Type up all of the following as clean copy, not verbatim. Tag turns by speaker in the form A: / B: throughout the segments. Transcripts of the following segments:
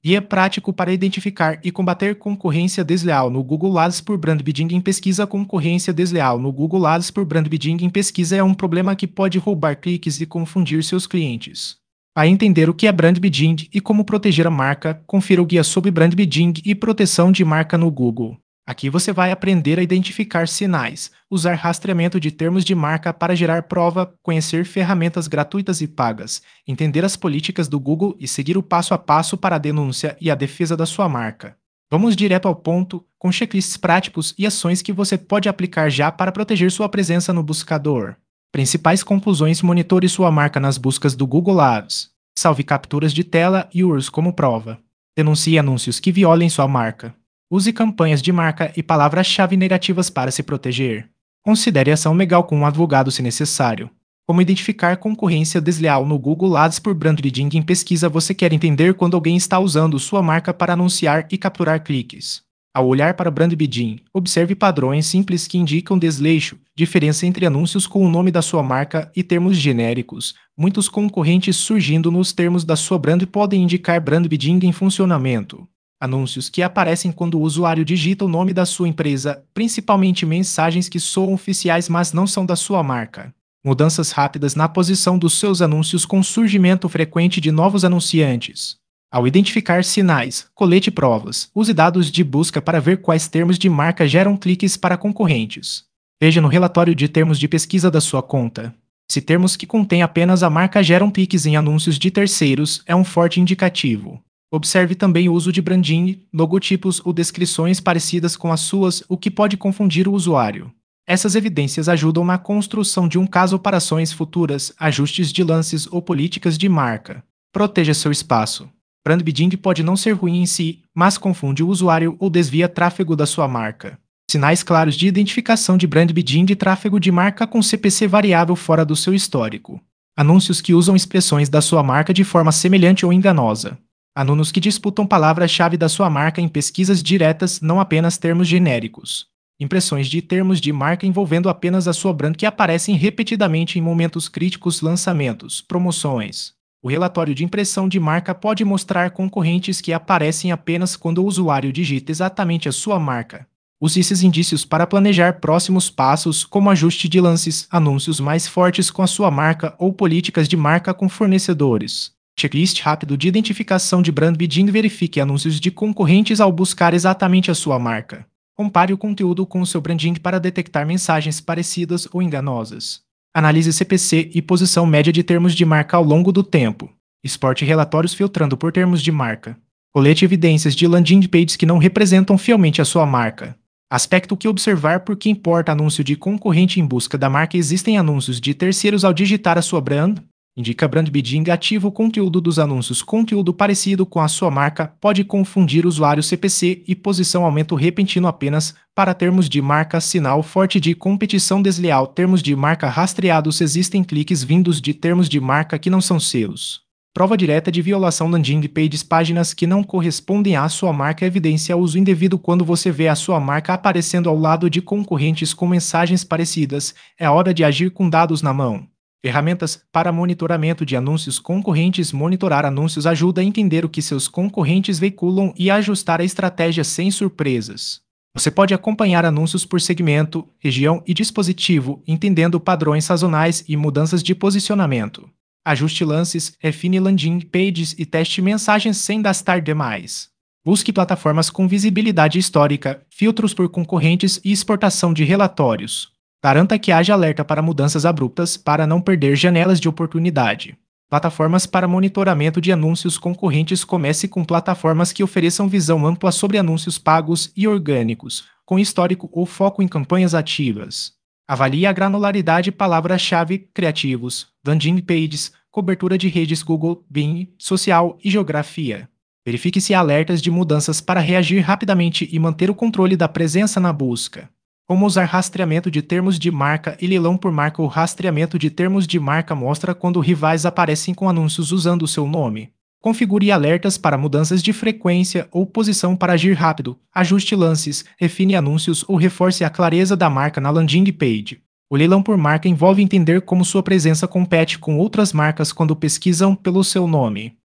A: Guia prático para identificar e combater concorrência desleal no Google Ads por brand bidding em pesquisa. Concorrência desleal no Google Ads por brand bidding em pesquisa é um problema que pode roubar cliques e confundir seus clientes. Para entender o que é brand bidding e como proteger a marca, confira o guia sobre brand bidding e proteção de marca no Google. Aqui você vai aprender a identificar sinais, usar rastreamento de termos de marca para gerar prova, conhecer ferramentas gratuitas e pagas, entender as políticas do Google e seguir o passo a passo para a denúncia e a defesa da sua marca. Vamos direto ao ponto, com checklists práticos e ações que você pode aplicar já para proteger sua presença no buscador. Principais conclusões: monitore sua marca nas buscas do Google Ads. Salve capturas de tela e URLs como prova. Denuncie anúncios que violem sua marca. Use campanhas de marca e palavras-chave negativas para se proteger. Considere ação legal com um advogado se necessário. Como identificar concorrência desleal no Google Ads por brand bidding em pesquisa? Você quer entender quando alguém está usando sua marca para anunciar e capturar cliques. Ao olhar para brand bidding, observe padrões simples que indicam desleixo, diferença entre anúncios com o nome da sua marca e termos genéricos. Muitos concorrentes surgindo nos termos da sua brand podem indicar brand bidding em funcionamento. Anúncios que aparecem quando o usuário digita o nome da sua empresa, principalmente mensagens que soam oficiais mas não são da sua marca. Mudanças rápidas na posição dos seus anúncios com surgimento frequente de novos anunciantes. Ao identificar sinais, colete provas. Use dados de busca para ver quais termos de marca geram cliques para concorrentes. Veja no relatório de termos de pesquisa da sua conta. Se termos que contêm apenas a marca geram cliques em anúncios de terceiros, é um forte indicativo. Observe também o uso de branding, logotipos ou descrições parecidas com as suas, o que pode confundir o usuário. Essas evidências ajudam na construção de um caso para ações futuras, ajustes de lances ou políticas de marca. Proteja seu espaço. Brand bidding pode não ser ruim em si, mas confunde o usuário ou desvia tráfego da sua marca. Sinais claros de identificação de brand bidding e tráfego de marca com CPC variável fora do seu histórico. Anúncios que usam expressões da sua marca de forma semelhante ou enganosa. Anúncios que disputam palavras-chave da sua marca em pesquisas diretas, não apenas termos genéricos. Impressões de termos de marca envolvendo apenas a sua brand que aparecem repetidamente em momentos críticos, lançamentos, promoções. O relatório de impressão de marca pode mostrar concorrentes que aparecem apenas quando o usuário digita exatamente a sua marca. Use esses indícios para planejar próximos passos, como ajuste de lances, anúncios mais fortes com a sua marca ou políticas de marca com fornecedores. Checklist rápido de identificação de brand bidding. Verifique anúncios de concorrentes ao buscar exatamente a sua marca. Compare o conteúdo com o seu branding para detectar mensagens parecidas ou enganosas. Analise CPC e posição média de termos de marca ao longo do tempo. Exporte relatórios filtrando por termos de marca. Colete evidências de landing pages que não representam fielmente a sua marca. Aspecto que observar: porque importa anúncio de concorrente em busca da marca. Existem anúncios de terceiros ao digitar a sua brand. Indica brand bidding ativo. O conteúdo dos anúncios. Conteúdo parecido com a sua marca pode confundir usuário. CPC e posição aumento repentino apenas para termos de marca. Sinal forte de competição desleal. Termos de marca rastreados. Existem cliques vindos de termos de marca que não são seus. Prova direta de violação. Landing pages, páginas que não correspondem à sua marca. Evidência uso indevido. Quando você vê a sua marca aparecendo ao lado de concorrentes com mensagens parecidas, é hora de agir com dados na mão. Ferramentas para monitoramento de anúncios concorrentes. Monitorar anúncios ajuda a entender o que seus concorrentes veiculam e a ajustar a estratégia sem surpresas. Você pode acompanhar anúncios por segmento, região e dispositivo, entendendo padrões sazonais e mudanças de posicionamento. Ajuste lances, refine landing pages e teste mensagens sem gastar demais. Busque plataformas com visibilidade histórica, filtros por concorrentes e exportação de relatórios. Garanta que haja alerta para mudanças abruptas para não perder janelas de oportunidade. Plataformas para monitoramento de anúncios concorrentes. Comece com plataformas que ofereçam visão ampla sobre anúncios pagos e orgânicos, com histórico ou foco em campanhas ativas. Avalie a granularidade. Palavra-chave: criativos, landing pages, cobertura de redes Google, Bing, social e geografia. Verifique se há alertas de mudanças para reagir rapidamente e manter o controle da presença na busca. Como usar rastreamento de termos de marca e leilão por marca. O rastreamento de termos de marca mostra quando rivais aparecem com anúncios usando o seu nome. Configure alertas para mudanças de frequência ou posição para agir rápido. Ajuste lances, refine anúncios ou reforce a clareza da marca na landing page. O leilão por marca envolve entender como sua presença compete com outras marcas quando pesquisam pelo seu nome.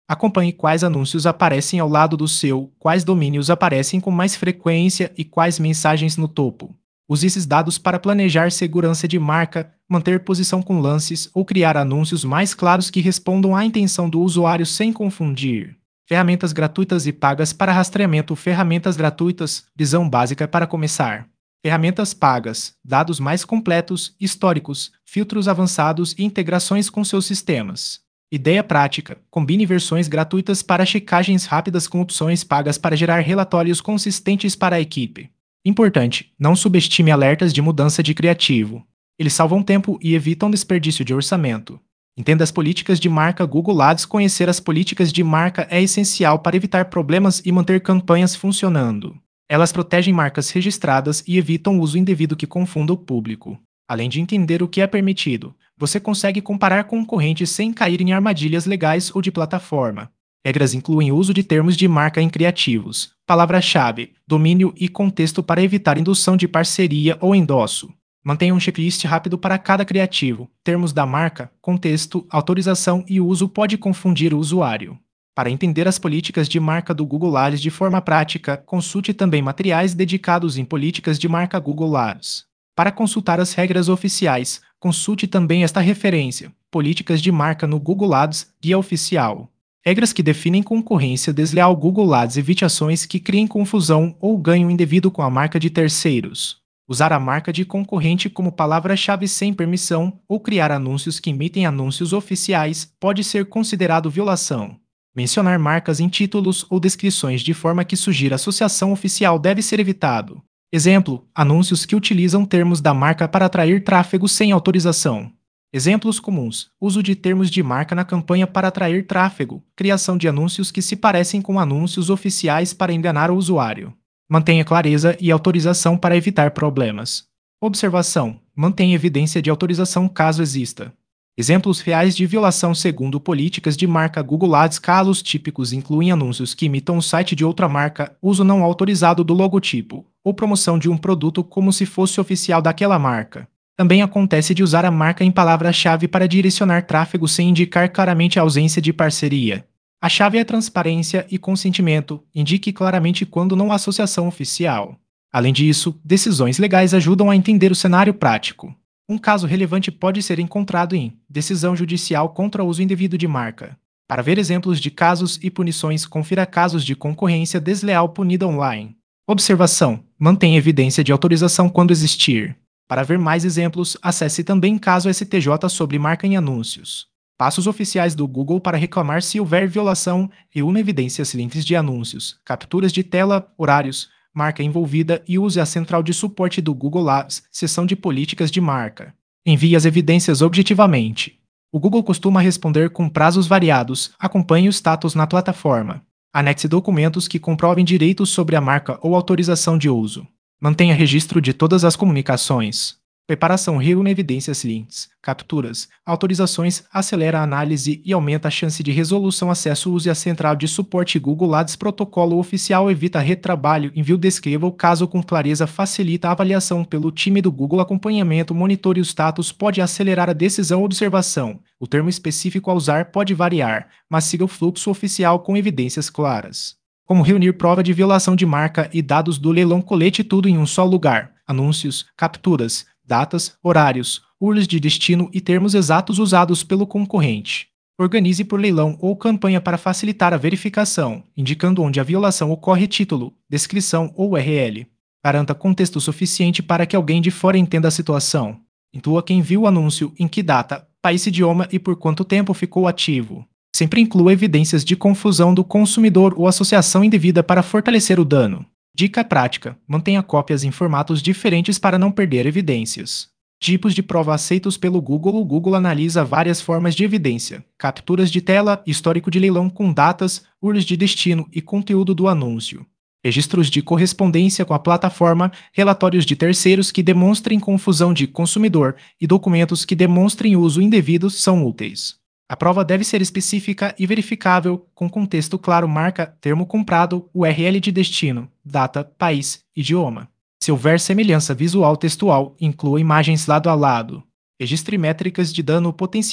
A: Acompanhe quais anúncios aparecem ao lado do seu, quais domínios aparecem com mais frequência e quais mensagens no topo. Use esses dados para planejar segurança de marca, manter posição com lances ou criar anúncios mais claros que respondam à intenção do usuário sem confundir. Ferramentas gratuitas e pagas para rastreamento. Ferramentas gratuitas, visão básica para começar. Ferramentas pagas, dados mais completos, históricos, filtros avançados e integrações com seus sistemas. Ideia prática: combine versões gratuitas para checagens rápidas com opções pagas para gerar relatórios consistentes para a equipe. Importante: não subestime alertas de mudança de criativo. Eles salvam tempo e evitam desperdício de orçamento. Entenda as políticas de marca Google Ads. Conhecer as políticas de marca é essencial para evitar problemas e manter campanhas funcionando. Elas protegem marcas registradas e evitam o uso indevido que confunda o público. Além de entender o que é permitido, você consegue comparar concorrentes sem cair em armadilhas legais ou de plataforma. Regras incluem o uso de termos de marca em criativos, palavra-chave, domínio e contexto para evitar indução de parceria ou endosso. Mantenha um checklist rápido para cada criativo. Termos da marca, contexto, autorização e uso pode confundir o usuário. Para entender as políticas de marca do Google Ads de forma prática, consulte também materiais dedicados em políticas de marca Google Ads. Para consultar as regras oficiais, consulte também esta referência: Políticas de marca no Google Ads, Guia Oficial. Regras que definem concorrência desleal. Google Ads. Evite ações que criem confusão ou ganho indevido com a marca de terceiros. Usar a marca de concorrente como palavra-chave sem permissão ou criar anúncios que imitem anúncios oficiais pode ser considerado violação. Mencionar marcas em títulos ou descrições de forma que sugira associação oficial deve ser evitado. Exemplo: anúncios que utilizam termos da marca para atrair tráfego sem autorização. Exemplos comuns: uso de termos de marca na campanha para atrair tráfego, criação de anúncios que se parecem com anúncios oficiais para enganar o usuário. Mantenha clareza e autorização para evitar problemas. Observação: mantenha evidência de autorização caso exista. Exemplos reais de violação segundo políticas de marca Google Ads. Casos típicos incluem anúncios que imitam o site de outra marca, uso não autorizado do logotipo, ou promoção de um produto como se fosse oficial daquela marca. Também acontece de usar a marca em palavra-chave para direcionar tráfego sem indicar claramente a ausência de parceria. A chave é transparência e consentimento. Indique claramente quando não há associação oficial. Além disso, decisões legais ajudam a entender o cenário prático. Um caso relevante pode ser encontrado em decisão judicial contra o uso indevido de marca. Para ver exemplos de casos e punições, confira casos de concorrência desleal punida online. Observação: mantenha evidência de autorização quando existir. Para ver mais exemplos, acesse também caso STJ sobre marca em anúncios. Passos oficiais do Google para reclamar se houver violação: reúna evidências livres de anúncios, capturas de tela, horários, marca envolvida e use a central de suporte do Google Ads, seção de políticas de marca. Envie as evidências objetivamente. O Google costuma responder com prazos variados. Acompanhe o status na plataforma. Anexe documentos que comprovem direitos sobre a marca ou autorização de uso. Mantenha registro de todas as comunicações. Preparação: reúne evidências, links, capturas, autorizações, acelera a análise e aumenta a chance de resolução. Acesso: use a central de suporte Google Ads. Protocolo oficial: evita retrabalho. Envio: descreva o caso com clareza, facilita a avaliação pelo time do Google. Acompanhamento: monitore o status, pode acelerar a decisão. Observação: o termo específico a usar pode variar, mas siga o fluxo oficial com evidências claras. Como reunir prova de violação de marca e dados do leilão. Colete tudo em um só lugar: anúncios, capturas, datas, horários, URLs de destino e termos exatos usados pelo concorrente. Organize por leilão ou campanha para facilitar a verificação, indicando onde a violação ocorre: título, descrição ou URL. Garanta contexto suficiente para que alguém de fora entenda a situação. Intua quem viu o anúncio, em que data, país, idioma e por quanto tempo ficou ativo. Sempre inclua evidências de confusão do consumidor ou associação indevida para fortalecer o dano. Dica prática: mantenha cópias em formatos diferentes para não perder evidências. Tipos de prova aceitos pelo Google. O Google analisa várias formas de evidência: capturas de tela, histórico de leilão com datas, URLs de destino e conteúdo do anúncio. Registros de correspondência com a plataforma, relatórios de terceiros que demonstrem confusão de consumidor e documentos que demonstrem uso indevido são úteis. A prova deve ser específica e verificável, com contexto claro: marca, termo comprado, URL de destino, data, país, idioma. Se houver semelhança visual textual, inclua imagens lado a lado. Registre métricas de dano potencial,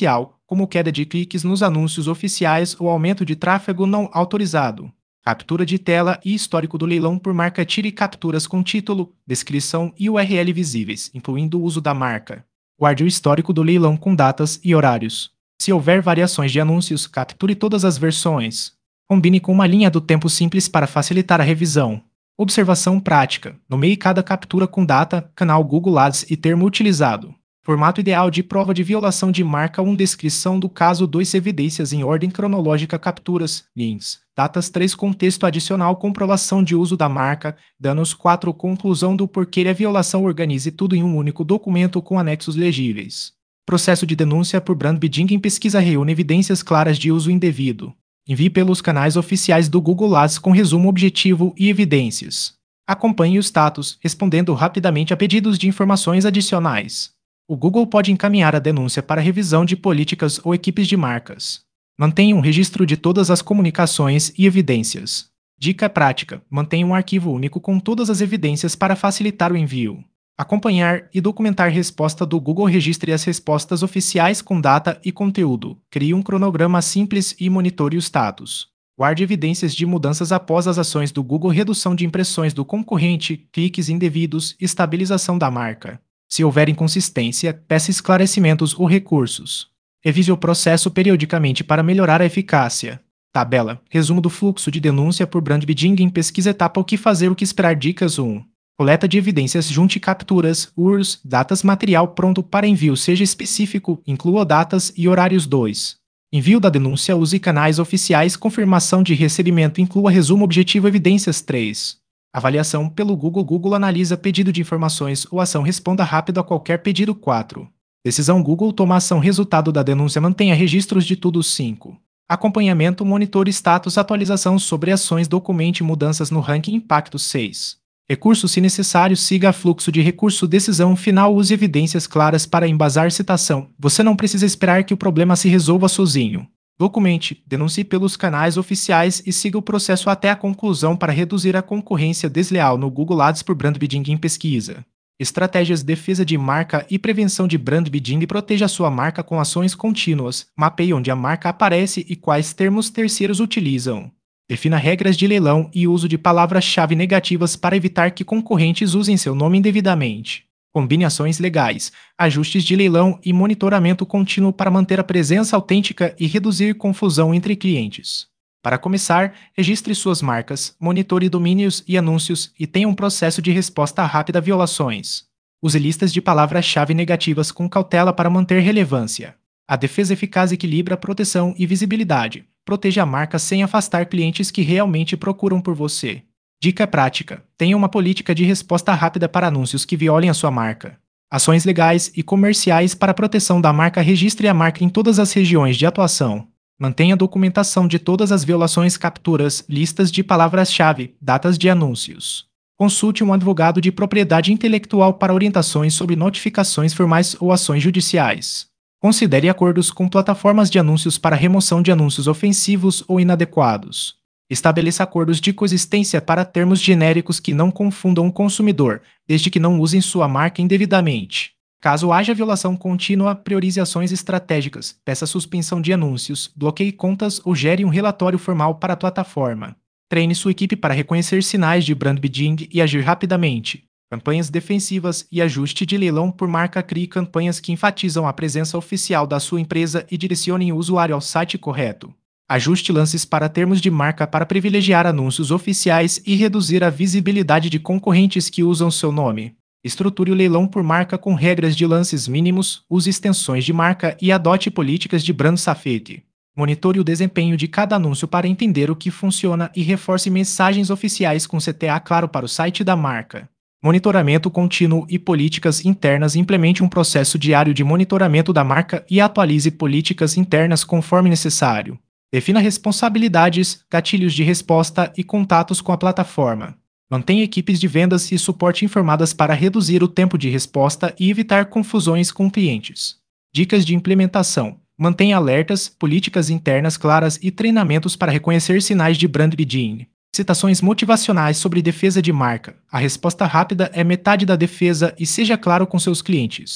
A: como queda de cliques nos anúncios oficiais ou aumento de tráfego não autorizado. Captura de tela e histórico do leilão por marca. Tire capturas com título, descrição e URL visíveis, incluindo o uso da marca. Guarde o histórico do leilão com datas e horários. Se houver variações de anúncios, capture todas as versões. Combine com uma linha do tempo simples para facilitar a revisão. Observação prática. Nomeie cada captura com data, canal Google Ads e termo utilizado. Formato ideal de prova de violação de marca. 1. Descrição do caso. 2. Evidências em ordem cronológica. Capturas, links. Datas. 3. Contexto adicional. Comprovação de uso da marca. Danos. 4. Conclusão do porquê a violação. Organize tudo em um único documento com anexos legíveis. Processo de denúncia por brand bidding em pesquisa. Reúne evidências claras de uso indevido. Envie pelos canais oficiais do Google Ads com resumo objetivo e evidências. Acompanhe o status, respondendo rapidamente a pedidos de informações adicionais. O Google pode encaminhar a denúncia para revisão de políticas ou equipes de marcas. Mantenha um registro de todas as comunicações e evidências. Dica prática: mantenha um arquivo único com todas as evidências para facilitar o envio. Acompanhar e documentar resposta do Google. Registre as respostas oficiais com data e conteúdo. Crie um cronograma simples e monitore o status. Guarde evidências de mudanças após as ações do Google. Redução de impressões do concorrente, cliques indevidos, estabilização da marca. Se houver inconsistência, peça esclarecimentos ou recursos. Revise o processo periodicamente para melhorar a eficácia. Tabela. Resumo do fluxo de denúncia por brand bidding em pesquisa. Etapa: o que fazer, o que esperar. Dicas 1. Coleta de evidências. Junte capturas, URLs, datas. Material pronto para envio. Seja específico, inclua datas e horários. 2. Envio da denúncia. Use canais oficiais. Confirmação de recebimento. Inclua resumo objetivo. Evidências. 3. Avaliação pelo Google. Google analisa pedido de informações ou ação. Responda rápido a qualquer pedido. 4. Decisão. Google toma ação. Resultado da denúncia. Mantenha registros de tudo. 5. Acompanhamento. Monitore status. Atualização sobre ações. Documente mudanças no ranking. Impacto. 6. Recurso. Se necessário, siga fluxo de recurso. Decisão final. Use evidências claras para embasar citação. Você não precisa esperar que o problema se resolva sozinho. Documente, denuncie pelos canais oficiais e siga o processo até a conclusão para reduzir a concorrência desleal no Google Ads por brand bidding em pesquisa. Estratégias: defesa de marca e prevenção de brand bidding. Proteja sua marca com ações contínuas. Mapeie onde a marca aparece e quais termos terceiros utilizam. Defina regras de leilão e uso de palavras-chave negativas para evitar que concorrentes usem seu nome indevidamente. Combine ações legais, ajustes de leilão e monitoramento contínuo para manter a presença autêntica e reduzir confusão entre clientes. Para começar, registre suas marcas, monitore domínios e anúncios e tenha um processo de resposta rápida a violações. Use listas de palavras-chave negativas com cautela para manter relevância. A defesa eficaz equilibra proteção e visibilidade. Proteja a marca sem afastar clientes que realmente procuram por você. Dica prática: tenha uma política de resposta rápida para anúncios que violem a sua marca. Ações legais e comerciais para a proteção da marca. Registre a marca em todas as regiões de atuação. Mantenha a documentação de todas as violações. Capturas, listas de palavras-chave, datas de anúncios. Consulte um advogado de propriedade intelectual para orientações sobre notificações formais ou ações judiciais. Considere acordos com plataformas de anúncios para remoção de anúncios ofensivos ou inadequados. Estabeleça acordos de coexistência para termos genéricos que não confundam o consumidor, desde que não usem sua marca indevidamente. Caso haja violação contínua, priorize ações estratégicas, peça suspensão de anúncios, bloqueie contas ou gere um relatório formal para a plataforma. Treine sua equipe para reconhecer sinais de brand bidding e agir rapidamente. Campanhas defensivas e ajuste de leilão por marca. Crie campanhas que enfatizam a presença oficial da sua empresa e direcionem o usuário ao site correto. Ajuste lances para termos de marca para privilegiar anúncios oficiais e reduzir a visibilidade de concorrentes que usam seu nome. Estruture o leilão por marca com regras de lances mínimos, use extensões de marca e adote políticas de brand safety. Monitore o desempenho de cada anúncio para entender o que funciona e reforce mensagens oficiais com CTA claro para o site da marca. Monitoramento contínuo e políticas internas. Implemente um processo diário de monitoramento da marca e atualize políticas internas conforme necessário. Defina responsabilidades, gatilhos de resposta e contatos com a plataforma. Mantenha equipes de vendas e suporte informadas para reduzir o tempo de resposta e evitar confusões com clientes. Dicas de implementação: mantenha alertas, políticas internas claras e treinamentos para reconhecer sinais de brand bidding. Citações motivacionais sobre defesa de marca. A resposta rápida é metade da defesa e seja claro com seus clientes.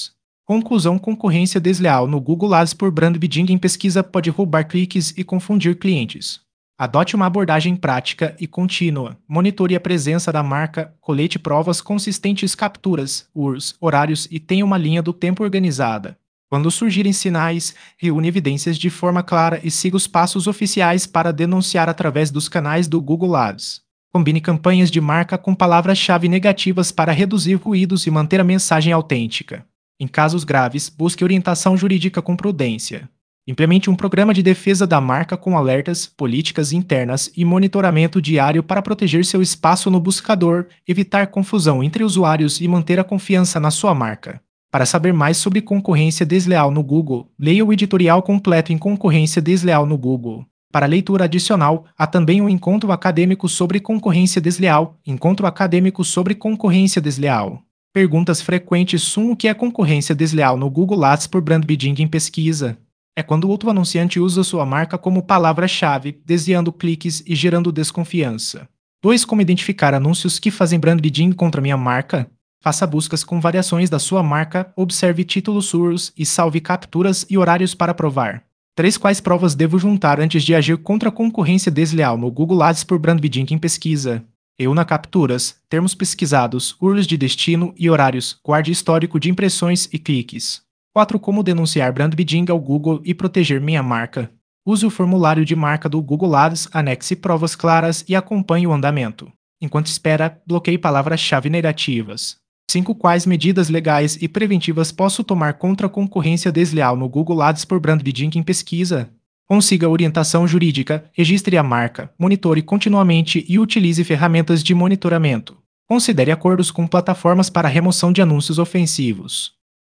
A: Conclusão: concorrência desleal no Google Ads por brand bidding em pesquisa pode roubar cliques e confundir clientes. Adote uma abordagem prática e contínua. Monitore a presença da marca, colete provas consistentes, capturas, URLs, horários e tenha uma linha do tempo organizada. Quando surgirem sinais, reúne evidências de forma clara e siga os passos oficiais para denunciar através dos canais do Google Ads. Combine campanhas de marca com palavras-chave negativas para reduzir ruídos e manter a mensagem autêntica. Em casos graves, busque orientação jurídica com prudência. Implemente um programa de defesa da marca com alertas, políticas internas e monitoramento diário para proteger seu espaço no buscador, evitar confusão entre usuários e manter a confiança na sua marca. Para saber mais sobre concorrência desleal no Google, leia o editorial completo em Concorrência Desleal no Google. Para leitura adicional, há também um encontro acadêmico sobre concorrência desleal. Encontro acadêmico sobre concorrência desleal. Perguntas frequentes: o que é concorrência desleal no Google Ads por brand bidding em pesquisa? É quando outro anunciante usa sua marca como palavra-chave, desviando cliques e gerando desconfiança. 2. Como identificar anúncios que fazem brand bidding contra minha marca? Faça buscas com variações da sua marca, observe títulos URLs e salve capturas e horários para provar. 3. Quais provas devo juntar antes de agir contra a concorrência desleal no Google Ads por brand bidding em pesquisa? EUNA capturas, termos pesquisados, URLs de destino e horários, guarde histórico de impressões e cliques. 4. Como denunciar brand bidding ao Google e proteger minha marca? Use o formulário de marca do Google Ads, anexe provas claras e acompanhe o andamento. Enquanto espera, bloqueie palavras-chave negativas. 5. Quais medidas legais e preventivas posso tomar contra a concorrência desleal no Google Ads por brand bidding em pesquisa? Consiga orientação jurídica, registre a marca, monitore continuamente e utilize ferramentas de monitoramento. Considere acordos com plataformas para remoção de anúncios ofensivos.